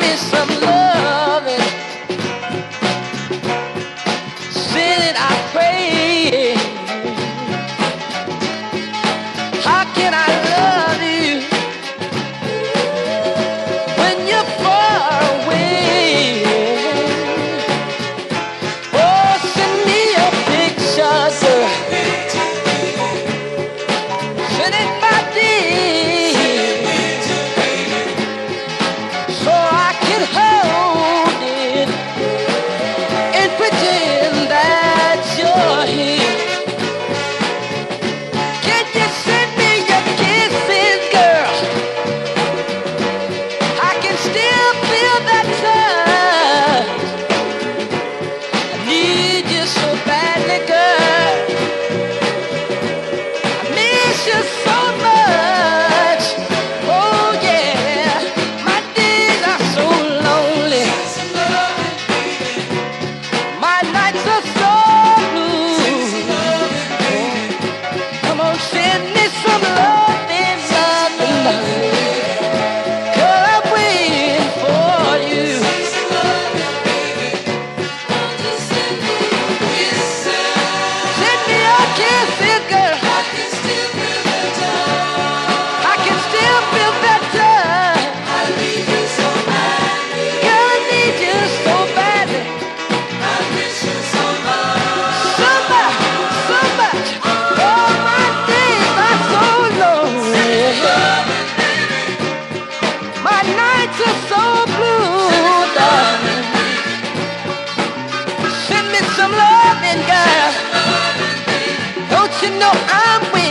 me some loving. Sin I pray. How can I love you when you're far away? Oh, send me a picture, girl. Send it by day, so I can hold it and pretend that you're here. Can you send me your kisses, girl? I can still feel that touch. I need you so badly, girl. I miss you so much. Oh yeah, my days are so lonely. My nights are so blue. Come on, send me some loving, loving, loving. 'Cause I'm waiting for you. Send me your kisses, girl. I can still feel that touch. Girl, I need you so badly. So much, so much. Oh, my days are so lonely. My nights are so blue, darling. Send me some loving, girl. Don't you know I'm waiting?